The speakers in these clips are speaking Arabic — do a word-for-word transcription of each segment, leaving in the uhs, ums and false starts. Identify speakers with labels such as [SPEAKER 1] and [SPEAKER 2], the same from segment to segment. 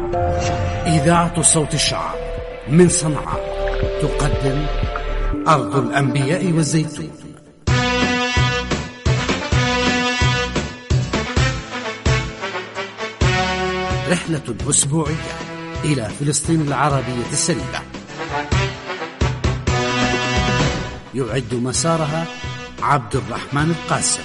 [SPEAKER 1] إذاعة صوت الشعب من صنعاء تقدم أرض الأنبياء والزيتون. رحلة أسبوعية إلى فلسطين العربية السليمة، يعد مسارها عبد الرحمن القاسم،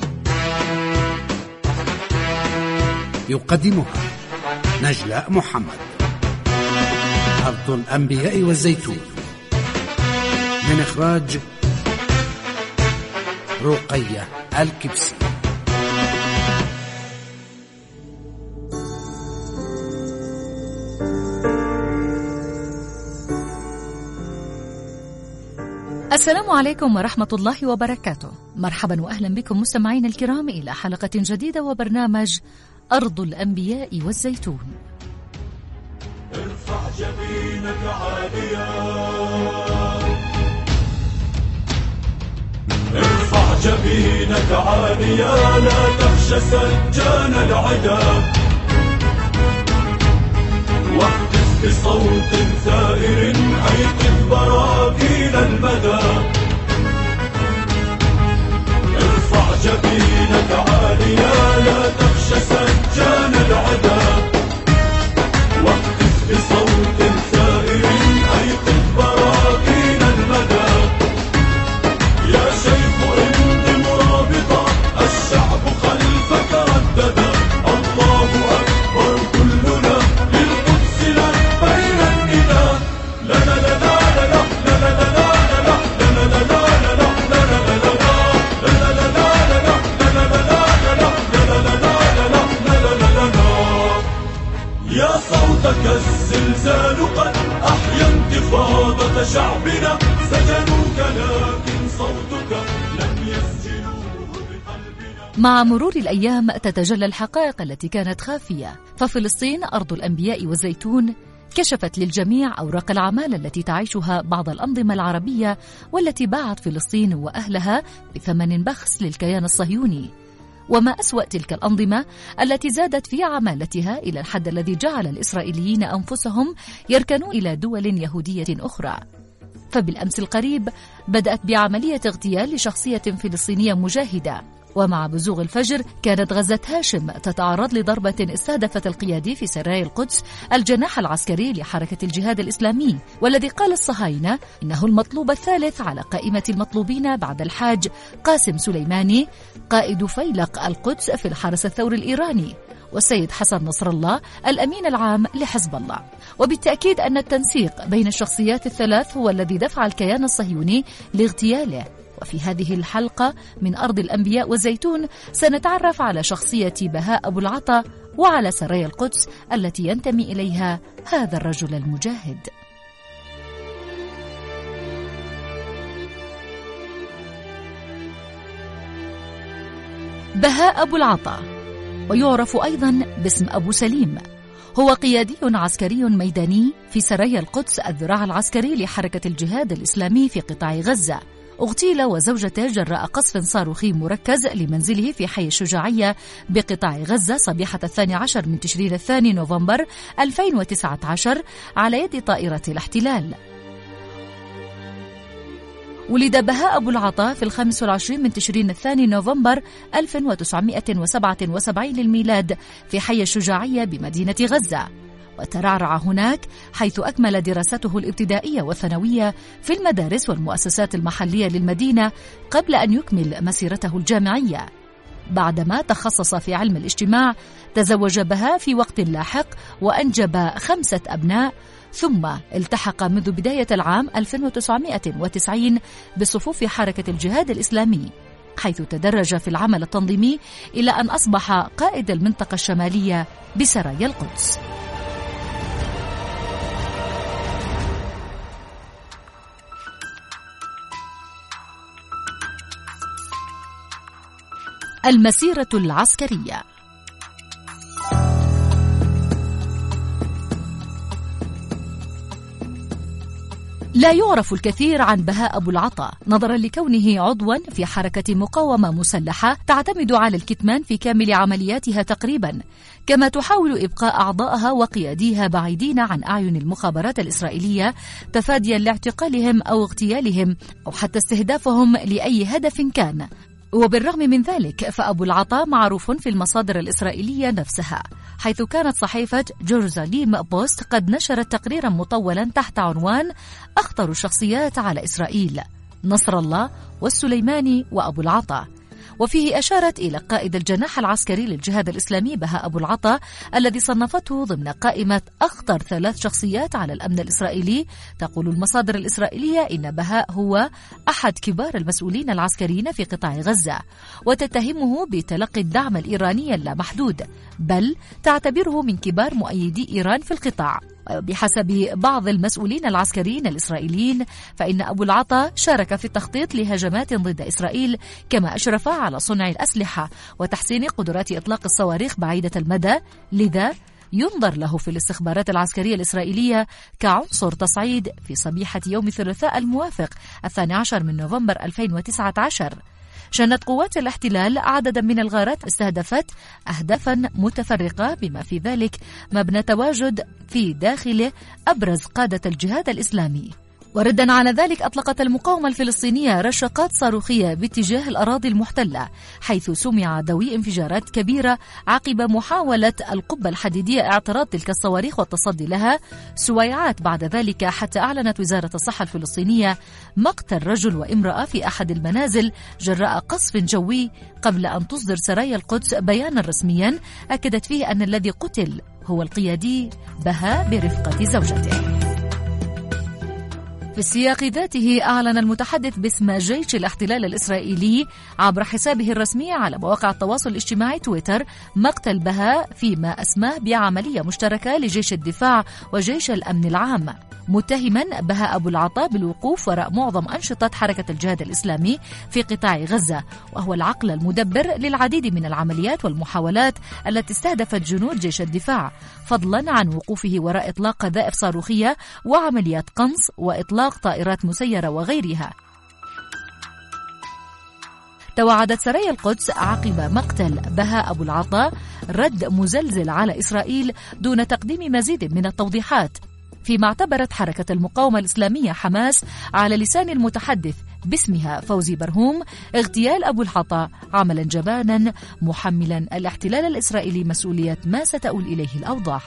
[SPEAKER 1] يقدمها نجلاء محمد. أرض الأنبياء والزيتون من إخراج رقية الكبسي.
[SPEAKER 2] السلام عليكم ورحمة الله وبركاته. مرحبا وأهلا بكم مستمعين الكرام إلى حلقة جديدة وبرنامج أرض الأنبياء والزيتون.
[SPEAKER 3] ارفع جبينك عاليا، ارفع جبينك عاليا، لا تخشى سجان العدا، واهتف بصوت ثائر أيقظ براكين المدى. ارفع جبينك عاليا، لا تخشى سجان العدا، واهتف بصوت ثائر أيقظ براكين المدى. يا شيخ امض مرابطا، الشعب خلفك رددا، الله أكبر كلنا للقدس لبينا النداء. لا لا لا لا لا لا لا لا لا لا لا يا صوتك الزلزال قد أحيا انتفاضة شعبنا، سجنوك لكن صوتك لم يسجنوه بقلبنا.
[SPEAKER 2] مع مرور الأيام تتجلى الحقائق التي كانت خافية، ففلسطين أرض الأنبياء والزيتون كشفت للجميع أوراق العمالة التي تعيشها بعض الأنظمة العربية، والتي باعت فلسطين وأهلها بثمن بخس للكيان الصهيوني. وما أسوأ تلك الأنظمة التي زادت في عمالتها إلى الحد الذي جعل الإسرائيليين أنفسهم يركنوا إلى دول يهودية أخرى. فبالأمس القريب بدأت بعملية اغتيال لشخصية فلسطينية مجاهدة، ومع بزوغ الفجر كانت غزة هاشم تتعرض لضربة استهدفت القيادي في سرايا القدس الجناح العسكري لحركة الجهاد الإسلامي، والذي قال الصهاينة إنه المطلوب الثالث على قائمة المطلوبين بعد الحاج قاسم سليماني قائد فيلق القدس في الحرس الثوري الإيراني، والسيد حسن نصر الله الأمين العام لحزب الله. وبالتأكيد أن التنسيق بين الشخصيات الثلاث هو الذي دفع الكيان الصهيوني لاغتياله. وفي هذه الحلقة من أرض الأنبياء والزيتون سنتعرف على شخصية بهاء أبو العطا وعلى سرايا القدس التي ينتمي إليها هذا الرجل المجاهد. بهاء أبو العطا، ويعرف أيضا باسم أبو سليم، هو قيادي عسكري ميداني في سرايا القدس الذراع العسكري لحركة الجهاد الإسلامي في قطاع غزة. اغتيل وزوجته جراء قصف صاروخي مركز لمنزله في حي الشجاعية بقطاع غزة صبيحة الثاني عشر من تشرين الثاني نوفمبر ألفين وتسعة عشر على يد طائرة الاحتلال. ولد بهاء أبو العطا في الخامس والعشرين من تشرين الثاني نوفمبر ألف وتسعمائة وسبعة وسبعين للميلاد في حي الشجاعية بمدينة غزة، وترعرع هناك حيث أكمل دراسته الابتدائية والثانوية في المدارس والمؤسسات المحلية للمدينة قبل أن يكمل مسيرته الجامعية. بعدما تخصص في علم الاجتماع تزوج بهاء في وقت لاحق وأنجب خمسة أبناء، ثم التحق منذ بداية العام ألف وتسعمائة وتسعين بصفوف حركة الجهاد الإسلامي، حيث تدرج في العمل التنظيمي إلى أن أصبح قائد المنطقة الشمالية بسرايا القدس. المسيرة العسكرية. لا يعرف الكثير عن بهاء أبو العطا نظرا لكونه عضوا في حركة مقاومة مسلحة تعتمد على الكتمان في كامل عملياتها تقريبا، كما تحاول إبقاء أعضائها وقياديها بعيدين عن أعين المخابرات الإسرائيلية تفاديا لاعتقالهم أو اغتيالهم أو حتى استهدافهم لأي هدف كان. وبالرغم من ذلك فأبو العطا معروف في المصادر الإسرائيلية نفسها، حيث كانت صحيفة جيروزاليم بوست قد نشرت تقريرا مطولا تحت عنوان أخطر الشخصيات على إسرائيل، نصر الله والسليماني وأبو العطا، وفيه أشارت إلى قائد الجناح العسكري للجهاد الإسلامي بهاء أبو العطا الذي صنفته ضمن قائمة أخطر ثلاث شخصيات على الأمن الإسرائيلي. تقول المصادر الإسرائيلية إن بهاء هو أحد كبار المسؤولين العسكريين في قطاع غزة، وتتهمه بتلقي الدعم الإيراني اللامحدود، بل تعتبره من كبار مؤيدي إيران في القطاع. بحسب بعض المسؤولين العسكريين الإسرائيليين فإن أبو العطا شارك في التخطيط لهجمات ضد إسرائيل، كما أشرف على صنع الأسلحة وتحسين قدرات إطلاق الصواريخ بعيدة المدى، لذا ينظر له في الاستخبارات العسكرية الإسرائيلية كعنصر تصعيد. في صبيحة يوم الثلاثاء الموافق الثاني عشر من نوفمبر ألفين وتسعة عشر شنت قوات الاحتلال عددا من الغارات استهدفت أهدافا متفرقة، بما في ذلك مبنى تواجد في داخله أبرز قادة الجهاد الإسلامي. وردا على ذلك أطلقت المقاومة الفلسطينية رشقات صاروخية باتجاه الأراضي المحتلة، حيث سمع دوي انفجارات كبيرة عقب محاولة القبة الحديدية اعتراض تلك الصواريخ والتصدي لها سويعات بعد ذلك، حتى أعلنت وزارة الصحة الفلسطينية مقتل رجل وامرأة في أحد المنازل جراء قصف جوي، قبل أن تصدر سرايا القدس بيانا رسميا أكدت فيه أن الذي قتل هو القيادي بهاء برفقة زوجته. في السياق ذاته أعلن المتحدث باسم جيش الاحتلال الإسرائيلي عبر حسابه الرسمي على مواقع التواصل الاجتماعي تويتر مقتل بهاء فيما أسماه بعملية مشتركة لجيش الدفاع وجيش الأمن العام، متهما بهاء أبو العطا بالوقوف وراء معظم أنشطة حركة الجهاد الإسلامي في قطاع غزة، وهو العقل المدبر للعديد من العمليات والمحاولات التي استهدفت جنود جيش الدفاع، فضلا عن وقوفه وراء إطلاق قذائف صاروخية وعمليات قنص وإطلاق طائرات مسيرة وغيرها. توعدت سرايا القدس عقب مقتل بهاء أبو العطا رد مزلزل على إسرائيل دون تقديم مزيد من التوضيحات، فيما اعتبرت حركة المقاومة الإسلامية حماس على لسان المتحدث باسمها فوزي برهوم اغتيال أبو العطا عملا جبانا، محملا الاحتلال الإسرائيلي مسؤولية ما ستؤول إليه الأوضاع.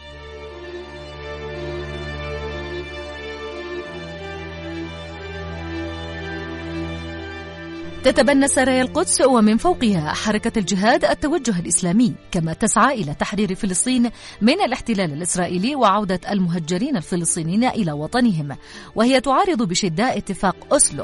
[SPEAKER 2] تتبنى سرايا القدس ومن فوقها حركة الجهاد التوجه الإسلامي، كما تسعى إلى تحرير فلسطين من الاحتلال الإسرائيلي وعودة المهجرين الفلسطينيين إلى وطنهم، وهي تعارض بشدة اتفاق أوسلو.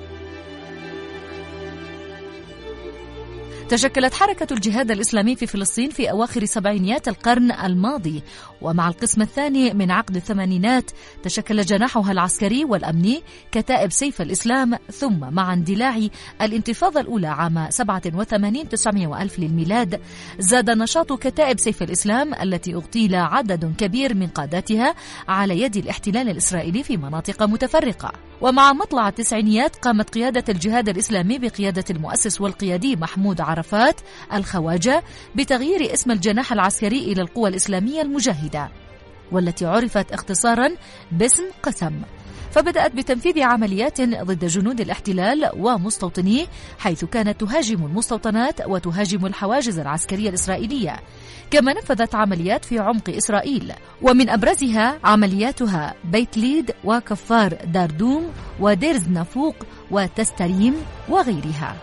[SPEAKER 2] تشكلت حركة الجهاد الإسلامي في فلسطين في أواخر سبعينيات القرن الماضي، ومع القسم الثاني من عقد الثمانينات تشكل جناحها العسكري والأمني كتائب سيف الإسلام، ثم مع اندلاع الانتفاضة الأولى عام سبعة وثمانين تسعمائة وألف للميلاد زاد نشاط كتائب سيف الإسلام التي اغتيل عدد كبير من قاداتها على يد الاحتلال الإسرائيلي في مناطق متفرقة. ومع مطلع التسعينيات قامت قيادة الجهاد الإسلامي بقيادة المؤسس والقيادي محمود عرفات الخواجة بتغيير اسم الجناح العسكري إلى القوى الإسلامية المجاهدة، والتي عرفت اختصارا باسم قسم، فبدأت بتنفيذ عمليات ضد جنود الاحتلال ومستوطنيه، حيث كانت تهاجم المستوطنات وتهاجم الحواجز العسكرية الإسرائيلية، كما نفذت عمليات في عمق إسرائيل، ومن أبرزها عملياتها بيت ليد وكفار داردوم وديرز نافوق وتستريم وغيرها.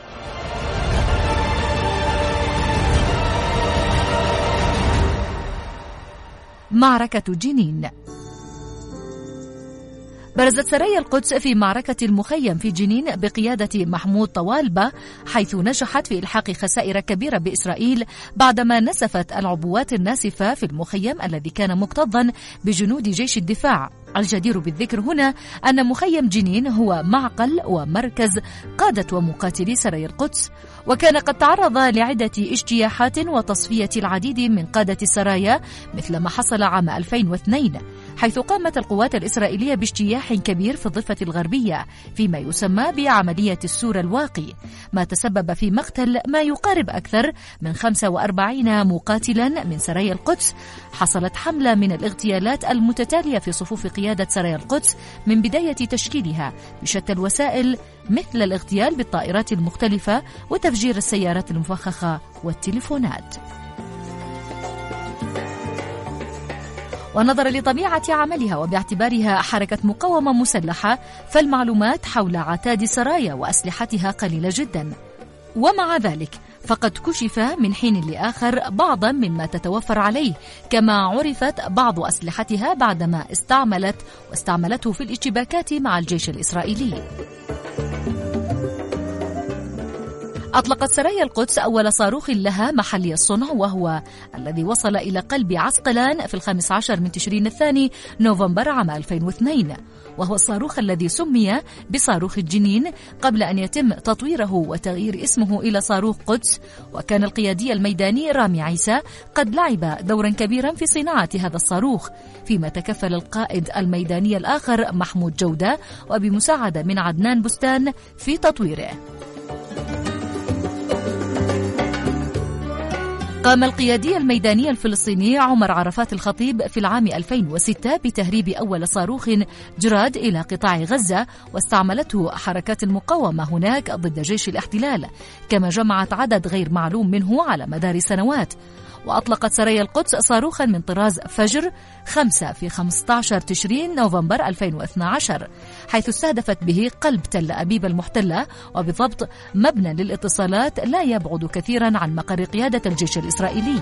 [SPEAKER 2] معركة جنين. برزت سرايا القدس في معركة المخيم في جنين بقيادة محمود طوالبة، حيث نجحت في إلحاق خسائر كبيرة بإسرائيل بعدما نسفت العبوات الناسفة في المخيم الذي كان مكتظا بجنود جيش الدفاع. الجدير بالذكر هنا أن مخيم جنين هو معقل ومركز قادة ومقاتلي سرايا القدس، وكان قد تعرض لعدة اجتياحات وتصفية العديد من قادة السرايا مثل ما حصل عام ألفين واثنين، حيث قامت القوات الإسرائيلية باجتياح كبير في الضفة الغربية فيما يسمى بعملية السور الواقي، ما تسبب في مقتل ما يقارب أكثر من خمسة وأربعين مقاتلا من سرايا القدس. حصلت حملة من الاغتيالات المتتالية في صفوف قيادة سرايا القدس من بداية تشكيلها بشتى الوسائل، مثل الاغتيال بالطائرات المختلفة وتفجير السيارات المفخخة والتليفونات. ونظرا لطبيعة عملها وباعتبارها حركة مقاومة مسلحة، فالمعلومات حول عتاد سرايا وأسلحتها قليلة جدا، ومع ذلك فقد كشف من حين لآخر بعضا مما تتوفر عليه، كما عرفت بعض أسلحتها بعدما استعملت واستعملته في الاشتباكات مع الجيش الإسرائيلي. أطلقت سرايا القدس أول صاروخ لها محلي الصنع، وهو الذي وصل إلى قلب عسقلان في الخامس عشر من تشرين الثاني نوفمبر عام ألفين واثنين، وهو الصاروخ الذي سمي بصاروخ الجنين قبل أن يتم تطويره وتغيير اسمه إلى صاروخ قدس. وكان القيادي الميداني رامي عيسى قد لعب دورا كبيرا في صناعة هذا الصاروخ، فيما تكفل القائد الميداني الآخر محمود جودة وبمساعدة من عدنان بستان في تطويره. قام القيادي الميداني الفلسطيني عمر عرفات الخطيب في العام ألفين وستة بتهريب أول صاروخ جراد إلى قطاع غزة، واستعملته حركات المقاومة هناك ضد جيش الاحتلال، كما جمعت عدد غير معلوم منه على مدار سنوات. وأطلقت سرايا القدس صاروخا من طراز فجر خمسة في خمسة عشر تشرين نوفمبر ألفين واثني عشر، حيث استهدفت به قلب تل أبيب المحتلة، وبضبط مبنى للاتصالات لا يبعد كثيرا عن مقر قيادة الجيش الإسرائيلي.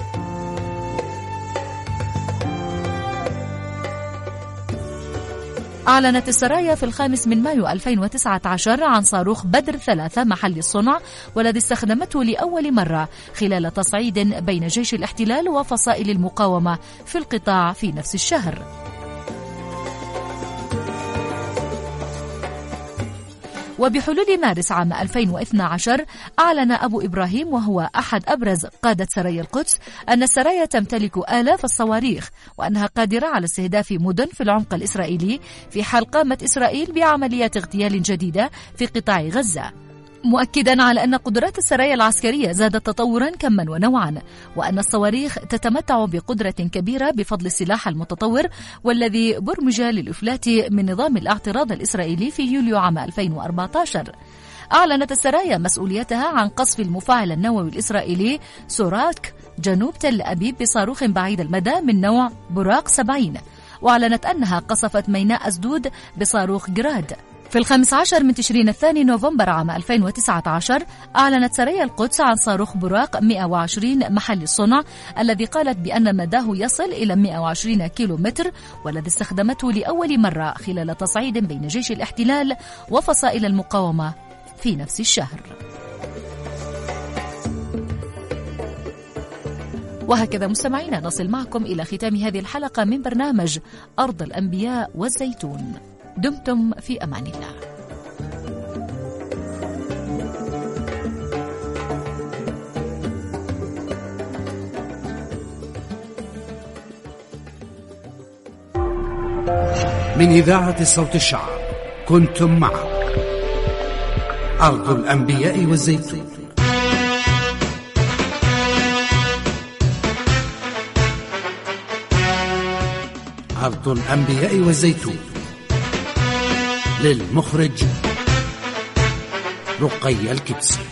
[SPEAKER 2] أعلنت السرايا في الخامس من مايو ألفين وتسعة عشر عن صاروخ بدر ثلاثة محلي الصنع، والذي استخدمته لأول مرة خلال تصعيد بين جيش الاحتلال وفصائل المقاومة في القطاع في نفس الشهر. وبحلول مارس عام ألفين واثني عشر أعلن أبو إبراهيم، وهو أحد أبرز قادة سرايا القدس، أن السرايا تمتلك آلاف الصواريخ، وأنها قادرة على استهداف مدن في العمق الإسرائيلي في حال قامت إسرائيل بعمليات اغتيال جديدة في قطاع غزة، مؤكدا على أن قدرات السرايا العسكرية زادت تطورا كما ونوعا، وأن الصواريخ تتمتع بقدرة كبيرة بفضل السلاح المتطور والذي برمج للإفلات من نظام الاعتراض الإسرائيلي في يوليو عام ألفين وأربعة عشر. أعلنت السرايا مسؤوليتها عن قصف المفاعل النووي الإسرائيلي سوراك جنوب تل أبيب بصاروخ بعيد المدى من نوع براق سبعين، وأعلنت أنها قصفت ميناء أسدود بصاروخ جراد. في الخامس عشر من تشرين الثاني نوفمبر عام ألفين وتسعة عشر أعلنت سرايا القدس عن صاروخ براق مئة وعشرين محلي الصنع، الذي قالت بأن مداه يصل إلى مئة وعشرين كيلو متر، والذي استخدمته لأول مرة خلال تصعيد بين جيش الاحتلال وفصائل المقاومة في نفس الشهر. وهكذا مستمعينا نصل معكم إلى ختام هذه الحلقة من برنامج أرض الأنبياء والزيتون. دمتم في أمان الله.
[SPEAKER 1] من إذاعة صوت الشعب كنتم مع أرض الأنبياء والزيتون. أرض الأنبياء والزيتون للمخرج رقي الكبسي.